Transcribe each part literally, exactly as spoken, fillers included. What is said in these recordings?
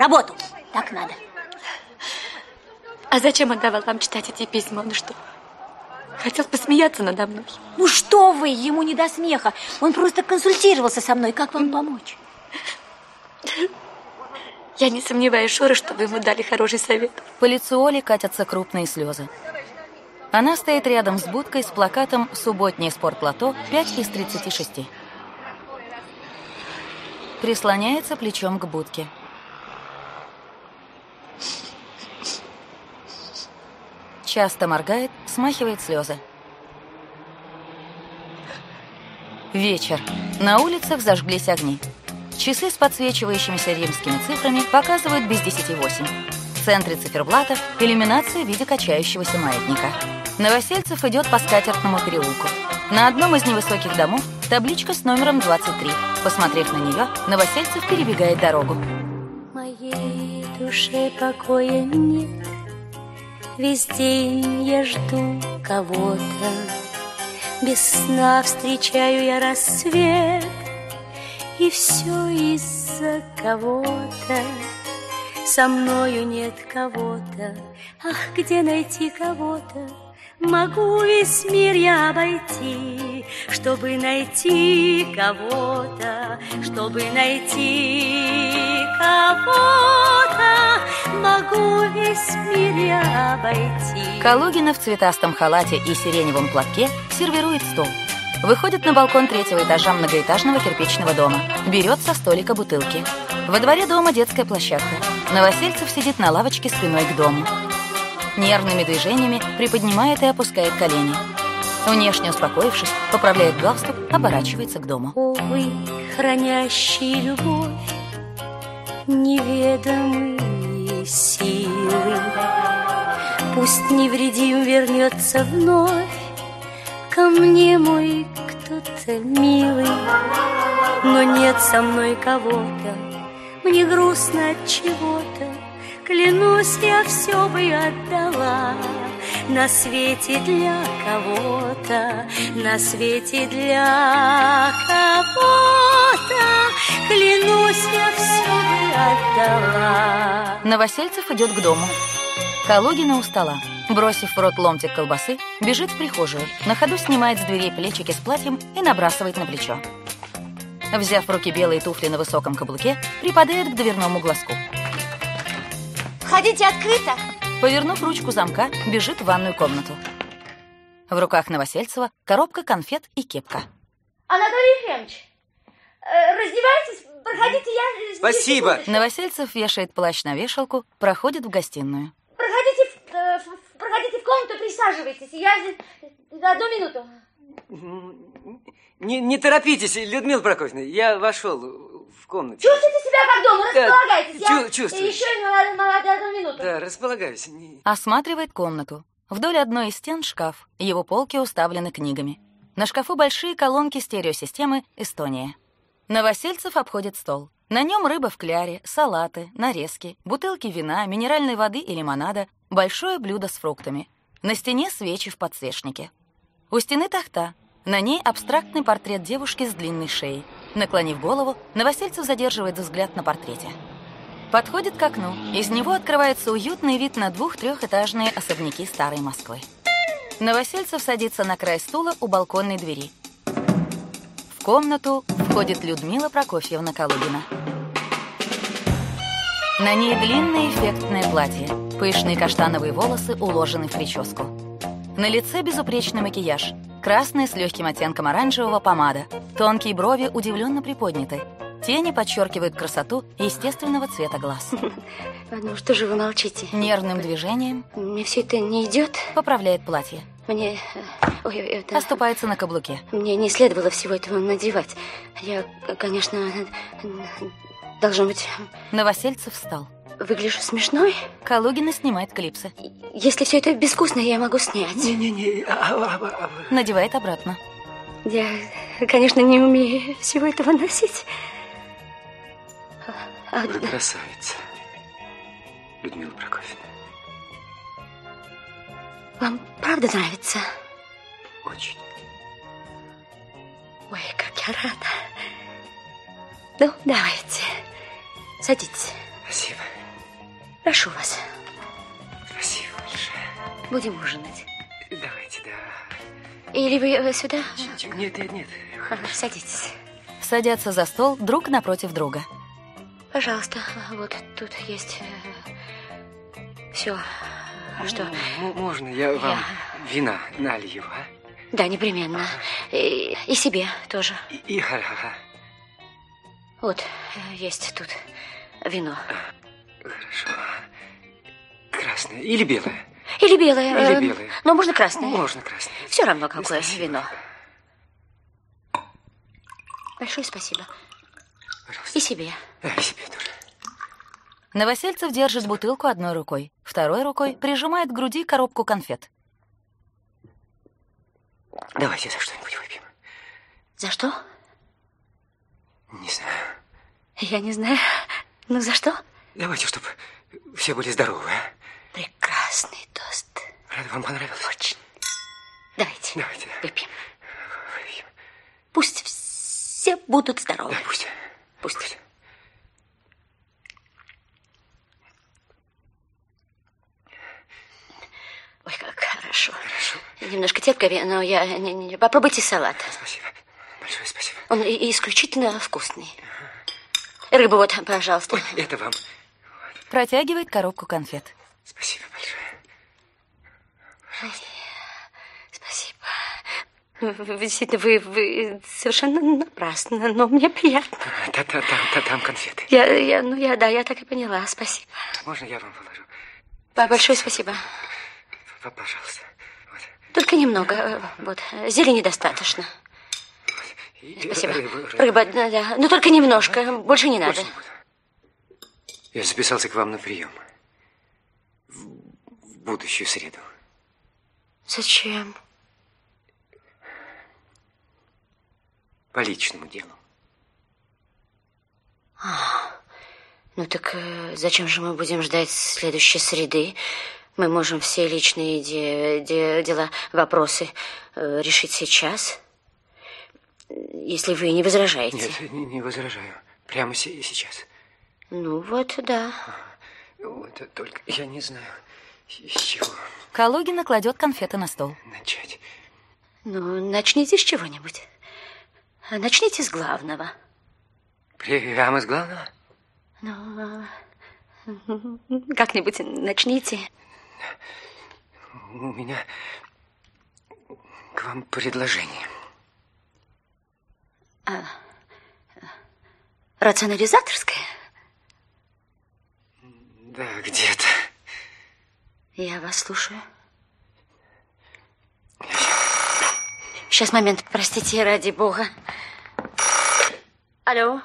работу. Так надо. А зачем он давал вам читать эти письма? Он что, хотел посмеяться надо мной? Ну что вы, ему не до смеха. Он просто консультировался со мной, как вам помочь. Я не сомневаюсь, Шура, что вы ему дали хороший совет. По лицу Оли катятся крупные слезы. Она стоит рядом с будкой с плакатом «Субботнее спортлото пять из тридцати шести». Прислоняется плечом к будке. Часто моргает, смахивает слезы. Вечер. На улицах зажглись огни. Часы с подсвечивающимися римскими цифрами показывают без десяти восемь. В центре циферблата иллюминация в виде качающегося маятника. Новосельцев идет по Скатертному переулку. На одном из невысоких домов табличка с номером двадцать три. Посмотрев на нее, Новосельцев перебегает дорогу. Моей душе покоя нет. Весь день я жду кого-то. Без сна встречаю я рассвет. И все из-за кого-то. Со мною нет кого-то. Ах, где найти кого-то? Могу весь мир я обойти, чтобы найти кого-то, чтобы найти кого-то. Могу весь мир я обойти. Калугина в цветастом халате и сиреневом платке сервирует стол. Выходит на балкон третьего этажа многоэтажного кирпичного дома. Берет со столика бутылки. Во дворе дома детская площадка. Новосельцев сидит на лавочке спиной к дому. Нервными движениями приподнимает и опускает колени. Внешне успокоившись, поправляет галстук, оборачивается к дому. Увы, хранящий любовь, неведомые силы, пусть невредим вернется вновь ко мне мой кто-то милый. Но нет со мной кого-то, мне грустно от чего-то. Клянусь, я все бы отдала на свете для кого-то, на свете для кого-то. Клянусь, я все бы отдала. Новосельцев идет к дому. Калугина у стола. Бросив в рот ломтик колбасы, бежит в прихожую, на ходу снимает с дверей плечики с платьем и набрасывает на плечо. Взяв в руки белые туфли на высоком каблуке, припадает к дверному глазку. Ходите открыто. Повернув ручку замка, бежит в ванную комнату. В руках Новосельцева коробка конфет и кепка. Анатолий Ефремович, раздевайтесь, проходите, я... Спасибо. Новосельцев вешает плащ на вешалку, проходит в гостиную. Проходите в, проходите в комнату, присаживайтесь. Я одну минуту. Не, не торопитесь, Людмила Прокофьевна, я вошел в комнату. Чувствуйте себя как дома, располагайтесь. Да, я чувствую. Еще одну минуту. Да, располагаюсь. Осматривает комнату. Вдоль одной из стен шкаф, его полки уставлены книгами. На шкафу большие колонки стереосистемы «Эстония». Новосельцев обходит стол. На нем рыба в кляре, салаты, нарезки, бутылки вина, минеральной воды и лимонада, большое блюдо с фруктами. На стене свечи в подсвечнике. У стены тахта. На ней абстрактный портрет девушки с длинной шеей. Наклонив голову, Новосельцев задерживает взгляд на портрете. Подходит к окну. Из него открывается уютный вид на двух-трехэтажные особняки старой Москвы. Новосельцев садится на край стула у балконной двери. В комнату входит Людмила Прокофьевна Калугина. На ней длинное эффектное платье. Пышные каштановые волосы уложены в прическу. На лице безупречный макияж. Красная с легким оттенком оранжевого помада. Тонкие брови удивленно приподняты. Тени подчеркивают красоту естественного цвета глаз. Ну что же вы молчите? Нервным движением мне все это не идет. Поправляет платье. Мне... Ой, это... Оступается на каблуке. Мне не следовало всего этого надевать. Я, конечно, должен быть... Новосельцев встал. Выгляжу смешной. Калугина снимает клипсы. Если все это безвкусно, я могу снять. Не-не-не. Надевает обратно. Я, конечно, не умею всего этого носить. А... Вы красавица, Людмила Прокофьевна. Вам правда нравится? Очень. Ой, как я рада. Ну, давайте. Садитесь. Спасибо. Прошу вас. Спасибо большое. Будем ужинать. Давайте, да. Или вы сюда? Нет, нет, нет. Садитесь. Садятся за стол друг напротив друга. Пожалуйста, вот тут есть все. Что? Можно я вам я... вина налью, а? Да, непременно. И, и себе тоже. И, и ха-ха. Вот, есть тут вино. Хорошо. Красное или белое? Или белое. Или белое. Но можно красное. Можно красное. Все равно, какое спасибо. Вино. Большое спасибо. Пожалуйста. И себе. Да, и себе тоже. Новосельцев держит бутылку одной рукой, второй рукой прижимает к груди коробку конфет. Давайте за что-нибудь выпьем. За что? Не знаю. Я не знаю. Ну, за что? Давайте, чтобы все были здоровы, а? Прекрасный тост. Рада, вам понравилось? Очень. Давайте. Давайте. Выпьем. Выпьем. Пусть все будут здоровы. Да, пусть. Пусть. Пусть. Ой, как хорошо. Хорошо. Немножко терпкое, но я... Не, не, попробуйте салат. Спасибо. Большое спасибо. Он и, исключительно вкусный. Ага. Рыбу вот, пожалуйста. Ой, это вам. Протягивает коробку конфет. Спасибо большое. Спасибо. Действительно, вы, вы совершенно напрасно, но мне приятно. Да, да, там, да, там конфеты. Я, я, ну, я, да, я так и поняла. Спасибо. Можно я вам положу? Большое спасибо. Пожалуйста. Вот. Только немного. Вот. Зелени достаточно. И спасибо. Рыба, рыба. Рыба, да, да. Но только немножко. Ага. Больше не надо. Больше не буду. Я записался к вам на прием. В, в будущую среду. Зачем? По личному делу. А, ну так э, зачем же мы будем ждать следующей среды? Мы можем все личные де, де, дела, вопросы э, решить сейчас, если вы не возражаете. Нет, не, не возражаю. Прямо се- сейчас. Ну вот, да. Вот, только я не знаю, с чего Калугина кладет конфеты на стол. начать. Ну, начните с чего-нибудь. Начните с главного. Прямо с главного? Ну, как-нибудь начните. У меня к вам предложение. А, рационализаторское? Да, где-то. Я вас слушаю. Сейчас, момент, простите, ради бога. Алло?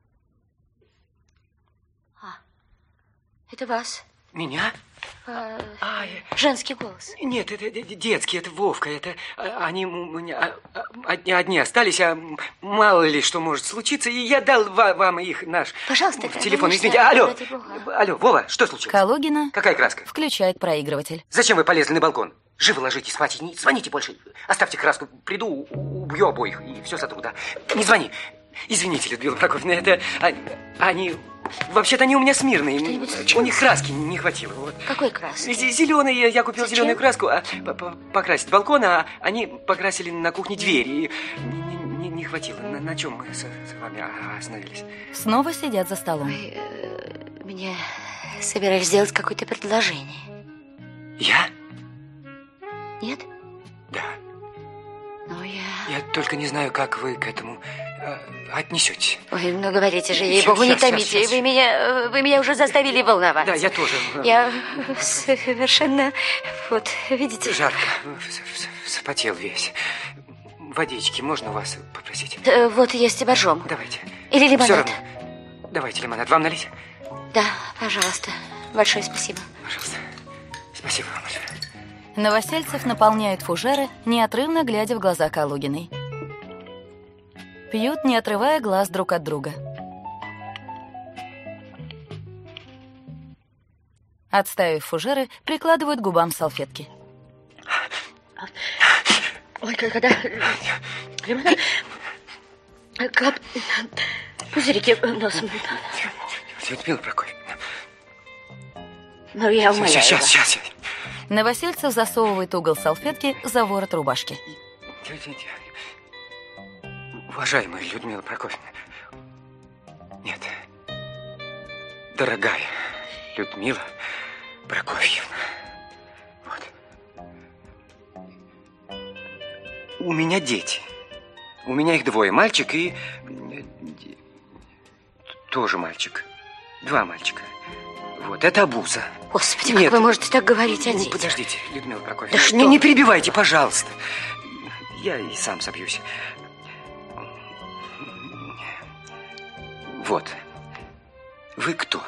А, это вас? Меня? А, А, я... женский голос. Нет, это детский, это Вовка. Это они у меня одни, одни остались, а мало ли что может случиться. И я дал вам их наш Пожалуйста, телефон. конечно, Извините. Алло, ради бога. алло, Вова, что случилось? Калугина Какая краска? включает проигрыватель. Зачем вы полезли на балкон? Живо ложитесь спать и не звоните больше. Оставьте краску, приду, убью обоих, и все сотру, да? Не звони. Извините, Людмила Прокофьевна, это они... Вообще-то они у меня смирные. У них краски не хватило. Вот. Какой краски? Зеленые, я купил Зачем? зеленую краску, а, покрасить балкон, а они покрасили на кухне двери. И не, не, не хватило. На, на чем мы с, с вами остановились? Снова сидят за столом. Вы э, мне собирались сделать какое-то предложение. Я? Нет? Да. Ну, я... Я только не знаю, как вы к этому э, отнесетесь. Ой, ну говорите же, Щас, ей-богу, не щас, щас, томите. щас. Вы меня, вы меня уже заставили волноваться. Да, я тоже. Я совершенно... Вот, видите? Жарко. Запотел весь. Водички можно у вас попросить? Э, Вот есть боржом. Давайте. Или лимонад. Все равно. Давайте лимонад. Вам налить? Да, пожалуйста. Большое спасибо. Пожалуйста. Спасибо вам большое. Новосельцев наполняют фужеры, неотрывно глядя в глаза Калугиной. Пьют, не отрывая глаз друг от друга. Отставив фужеры, прикладывают к губам салфетки. Ой, когда... Лимонад... Кап... Пузырики носом. Людмила Прокофьевна, Ну, я умоляю Сейчас, вас. сейчас, сейчас. Новосельцев засовывает угол салфетки за ворот рубашки. Уважаемая Людмила Прокофьевна. Нет. Дорогая Людмила Прокофьевна. Вот. У меня дети. У меня их двое. Мальчик и... Тоже мальчик. Два мальчика. Вот, это обуза. Господи, Нет. как вы можете так говорить о Ну, детях? подождите, Людмила Прокофьевна. Да что? Не, не перебивайте, пожалуйста. Я и сам собьюсь. Вот. Вы кто?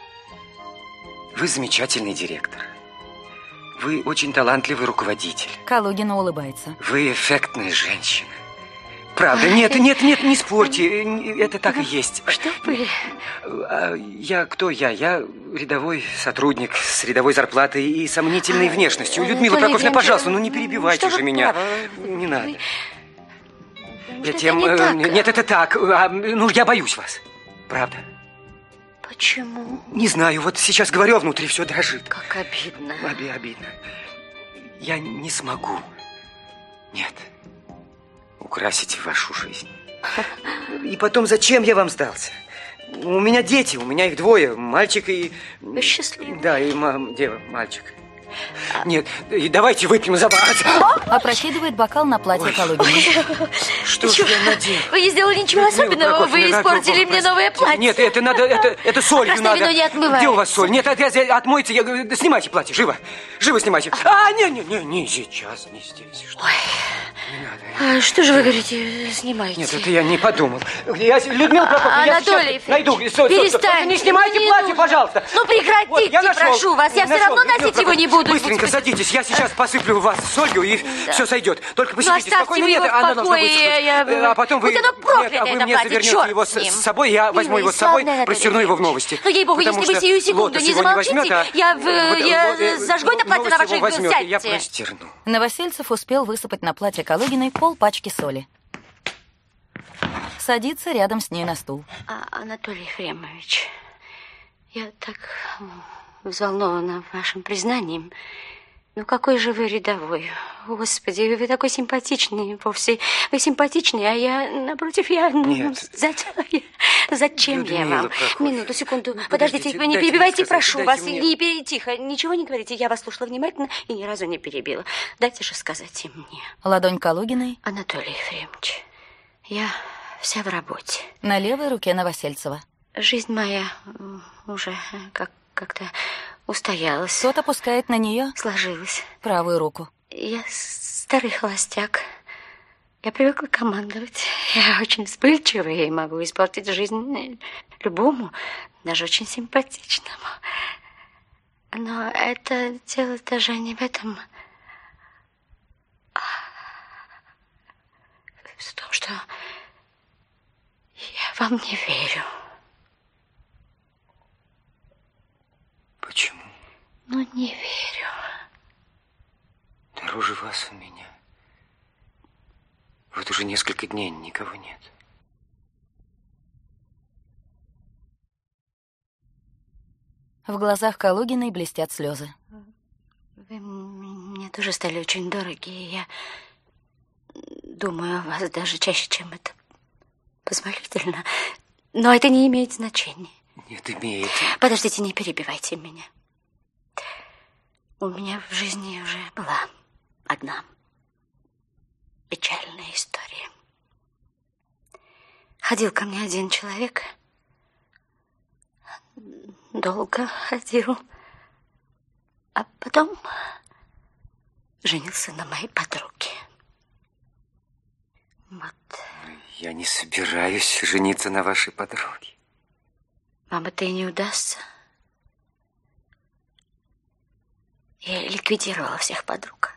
Вы замечательный директор. Вы очень талантливый руководитель. Калугина улыбается. Вы эффектная женщина. Правда, нет, нет, нет, не спорьте. Это так и есть. Что вы? Я кто я? Я рядовой сотрудник с рядовой зарплатой и сомнительной внешностью. Людмила Анатолий Прокофьевна, Евгеньевич, пожалуйста, ну не перебивайте что же вы меня. правы? Не надо. Может, Я это тем... не э, так? Нет, это так. А, Ну, я боюсь вас. Правда. Почему? Не знаю, вот сейчас говорю, а внутри все дрожит. Как обидно. Оби- Обидно. Я не смогу. Нет. Украсить вашу жизнь. И потом, зачем я вам сдался? У меня дети, у меня их двое. Мальчик и... Вы счастливы? Да, и мам, дева, мальчик. Нет, и давайте выпьем за вас. Опрокидывает бокал на платье Калугина. Что ж я надел? Вы не сделали ничего Людмила особенного, вы Прокофьевна, испортили как- мне новое платье. Нет, это надо, это, это солью Красное надо. вино не отмывается. Где у вас соль? Нет, это, это отмоется. Я говорю, да снимайте платье, живо. Живо снимайте. А, не, не, не, не сейчас, не здесь. Что? Ой. Не надо. А что же вы говорите, снимайте? Нет, это я не подумал. Я, Людмила Прокофьевна, я Анатолий сейчас найду. Стой, стой, стой. перестаньте. Только не снимайте Ну, не платье, нужно. пожалуйста. Ну, прекратите, Вот, я нашел. прошу вас. Я все Нашел. равно Людмила носить его не буду. Быстренько садитесь, я сейчас посыплю вас солью, и все сойдет. Только посидите оставьте спокойно. его Нет, в она должна покое, быть. я- я- А потом вы... Будь оно проклято, Нет, а вы это мне платье, завернете черт его с с, ним. с собой, я возьму Милый, его с собой, славный Анатолий пристегну его в Евгеньевич. новости. Ну, ей-богу, Потому если вы что сию секунду Лотос не его замолчите, возьмет, а я в- вот, я вот, э, зажгу это платье на новость его вашей- возьмет, и я сядьте. простерну. Новосельцев успел высыпать на платье Калугиной полпачки соли. Садится рядом с ней на стул. А, Анатолий Ефремович, я так м, взволнована вашим признанием. Ну, какой же вы рядовой. Господи, вы такой симпатичный вовсе. Вы симпатичный, а я, напротив, я... ну, Нет. Зачем я, зачем я Людмила вам? Прокофьевна, Минуту, секунду. подождите, Подождите, вы не дайте мне перебивайте, сказать, прошу дайте вас. мне. Не пере- Тихо, ничего не говорите. Я вас слушала внимательно и ни разу не перебила. Дайте же сказать и мне. Ладонь Калугиной Анатолий Ефремович, я вся в работе. на левой руке Новосельцева. Жизнь моя м, уже как- как-то устоялась, Тот опускает на нее сложилась. правую руку. Я старый холостяк. Я привыкла командовать. Я очень вспыльчивая и могу испортить жизнь любому, даже очень симпатичному. Но это дело даже не в этом, а в том, что я вам не верю. Почему? Ну, не верю. Дороже вас у меня. Вот уже несколько дней никого нет. В глазах Калугиной блестят слезы. Вы м- мне тоже стали очень дороги, и я думаю о вас даже чаще, чем это позволительно. Но это не имеет значения. Нет, имеет. Подождите, не перебивайте меня. У меня в жизни уже была одна печальная история. Ходил ко мне один человек. Долго ходил. А потом женился на моей подруге. Вот. Я не собираюсь жениться на вашей подруге. Вам это и не удастся. Я ликвидировала всех подруг.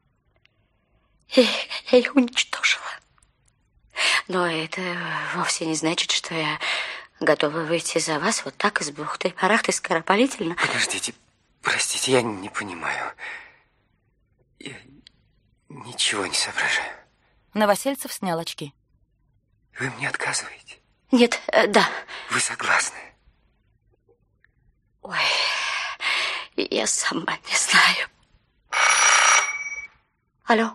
И я их уничтожила. Но это вовсе не значит, что я готова выйти за вас вот так из бухты-барахты скоропалительно. Подождите, простите, я не понимаю. Я ничего не соображаю. Новосельцев снял очки. Вы мне отказываете? Нет, э, да. Вы согласны? Ой, Я сама не знаю. Алло.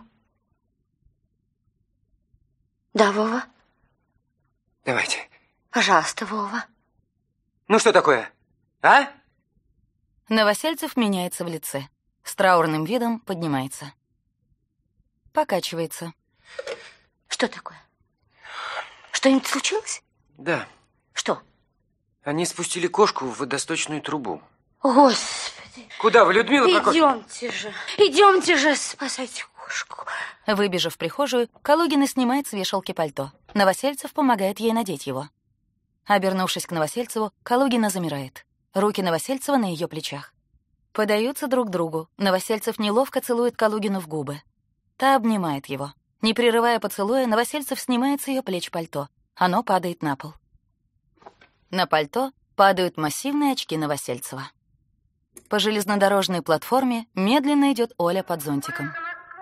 Да, Вова? Давайте. Пожалуйста, Вова. Ну что такое, а? Новосельцев меняется в лице. С траурным видом поднимается. Покачивается. Что такое? Что-нибудь случилось? Да. Что? Они спустили кошку в водосточную трубу. Господи. Куда вы, Людмила Прокофьевна? Идемте же, идемте же, спасайте кошку. Выбежав в прихожую, Калугина снимает с вешалки пальто. Новосельцев помогает ей надеть его. Обернувшись к Новосельцеву, Калугина замирает. Руки Новосельцева на ее плечах. Подаются друг другу. Новосельцев неловко целует Калугину в губы. Та обнимает его. Не прерывая поцелуя, Новосельцев снимает с ее плеч пальто. Оно падает на пол. На пальто падают массивные очки Новосельцева. По железнодорожной платформе медленно идет Оля под зонтиком.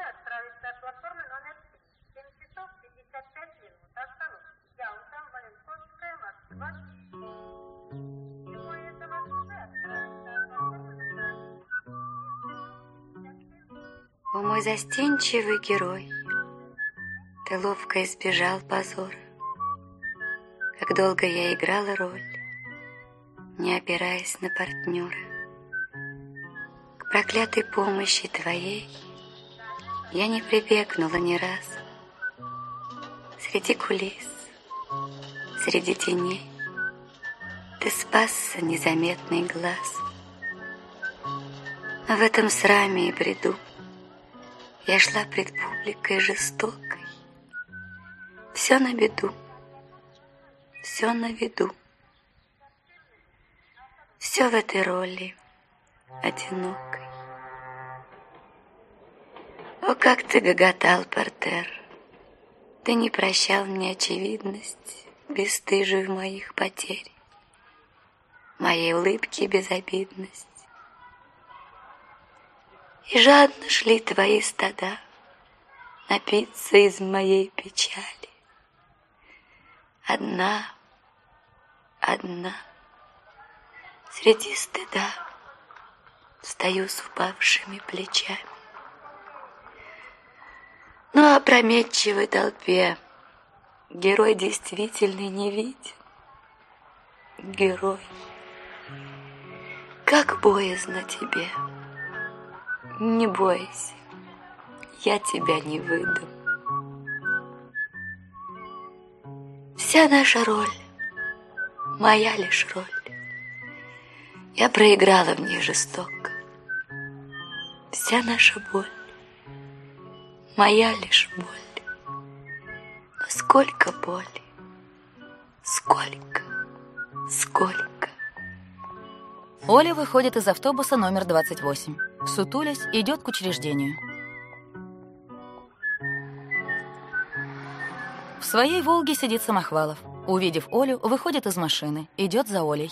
О, мой застенчивый герой, ты ловко избежал позора. Как долго я играла роль, не опираясь на партнера. К проклятой помощи твоей я не прибегнула ни раз. Среди кулис, среди теней ты спасся незаметный глаз. А в этом сраме и бреду я шла пред публикой жестокой. Все на беду, все на виду. Все в этой роли одинокой. О, как ты гоготал, портер! Ты не прощал мне очевидность, бесстыжую моих потерь, моей улыбки безобидность. И жадно шли твои стада напиться из моей печали. Одна, одна, среди стыда стою с упавшими плечами. Но опрометчивой толпе герой действительно не виден. Герой, как боязно тебе. Не бойся, я тебя не выдам. Вся наша роль, моя лишь роль. Я проиграла в ней жестоко. Вся наша боль, моя лишь боль. Но сколько боли, сколько, сколько. Оля выходит из автобуса номер двадцать восемь. Сутулясь, идет к учреждению. В своей «Волге» сидит Самохвалов. Увидев Олю, выходит из машины, идет за Олей.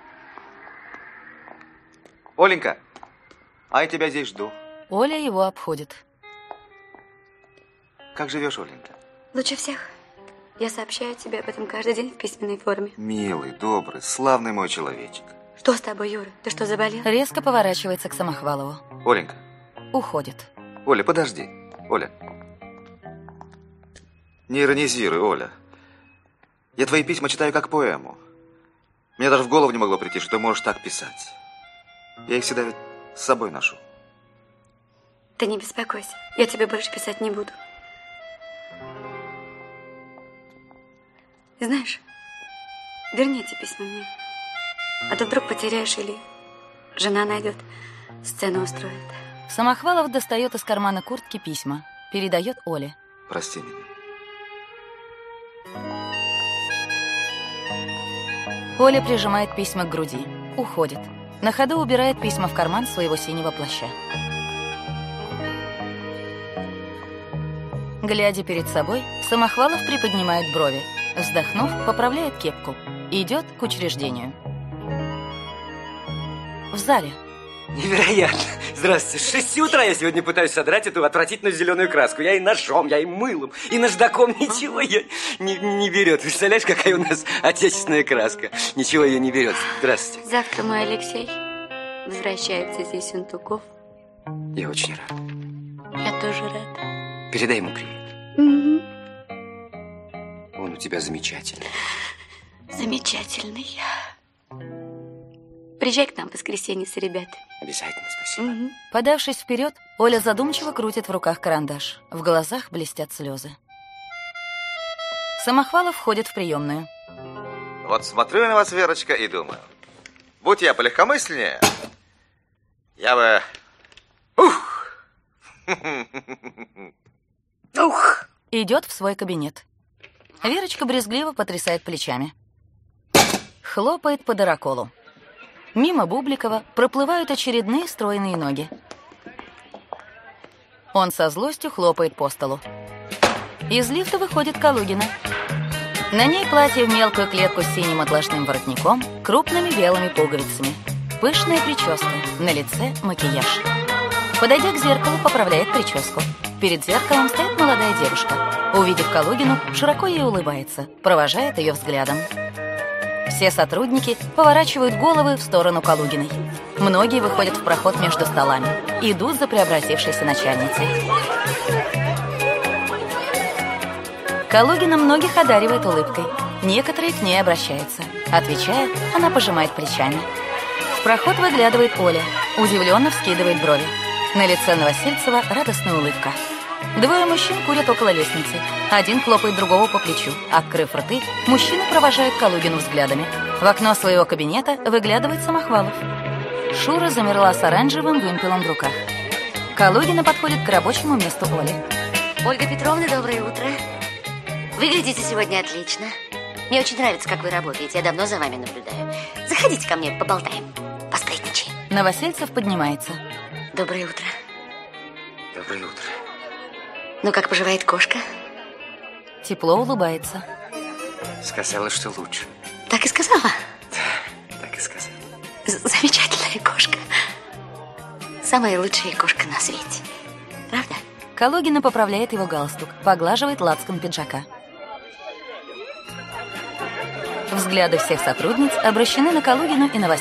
Оленька, а я тебя здесь жду. Оля его обходит. Как живешь, Оленька? Лучше всех. Я сообщаю тебе об этом каждый день в письменной форме. Милый, добрый, славный мой человечек. Что с тобой, Юра? Ты что, заболел? Резко поворачивается к Самохвалову. Оленька. Уходит. Оля, подожди. Оля. Не иронизируй, Оля. Я твои письма читаю как поэму. Мне даже в голову не могло прийти, что ты можешь так писать. Я их всегда ведь с собой ношу. Ты не беспокойся. Я тебе больше писать не буду. Знаешь, верни эти письма мне. А то вдруг потеряешь или жена найдет, сцену устроит. Самохвалов достает из кармана куртки письма, передает Оле. Прости меня. Оля прижимает письма к груди, уходит. На ходу убирает письма в карман своего синего плаща. Глядя перед собой, Самохвалов приподнимает брови. Вздохнув, поправляет кепку. Идет к учреждению. В зале. Невероятно. Здравствуйте. С шести утра я сегодня пытаюсь содрать эту отвратительную зеленую краску. Я и ножом, я и мылом, и наждаком. Ничего ее не, не берет. Представляешь, какая у нас отечественная краска? Ничего ее не берет. Здравствуйте. Завтра мой Алексей возвращается из Ессентуков. Я очень рад. Я тоже рада. Передай ему привет. Угу. Он у тебя замечательный. Замечательный. Приезжай к нам в воскресенье с ребятами. Обязательно, спасибо. Угу. Подавшись вперед, Оля задумчиво крутит в руках карандаш. В глазах блестят слезы. Самохвалов входит в приемную. Вот смотрю я на вас, Верочка, и думаю, будь я полегкомысленнее, я бы... Ух! Ух! Идет в свой кабинет. Верочка брезгливо потрясает плечами. Хлопает по дыроколу. Мимо Бубликова проплывают очередные стройные ноги. Он со злостью хлопает по столу. Из лифта выходит Калугина. На ней платье в мелкую клетку с синим отложным воротником, крупными белыми пуговицами. Пышная прическа, на лице макияж. Подойдя к зеркалу, поправляет прическу. Перед зеркалом стоит молодая девушка. Увидев Калугину, широко ей улыбается, провожает ее взглядом. Все сотрудники поворачивают головы в сторону Калугиной. Многие выходят в проход между столами, идут за преобразившейся начальницей. Калугина многих одаривает улыбкой. Некоторые к ней обращаются. Отвечая, она пожимает плечами. В проход выглядывает Оля, удивленно вскидывает брови. На лице Новосельцева радостная улыбка. Двое мужчин курят около лестницы. Один хлопает другого по плечу. Открыв рты, мужчины провожают Калугину взглядами. В окно своего кабинета выглядывает Самохвалов. Шура замерла с оранжевым вымпелом в руках. Калугина подходит к рабочему месту Оли. Ольга Петровна, доброе утро. Выглядите сегодня отлично. Мне очень нравится, как вы работаете. Я давно за вами наблюдаю. Заходите ко мне, поболтаем. Посплетничаем. Новосельцев поднимается. Доброе утро. Доброе утро. Ну, как поживает кошка? Тепло улыбается. Сказала, что лучше. Так и сказала. Да, так и сказала. З- Замечательная кошка. Самая лучшая кошка на свете. Правда? Калугина поправляет его галстук, поглаживает лацкан пиджака. Взгляды всех сотрудниц обращены на Калугину и Новосельцева.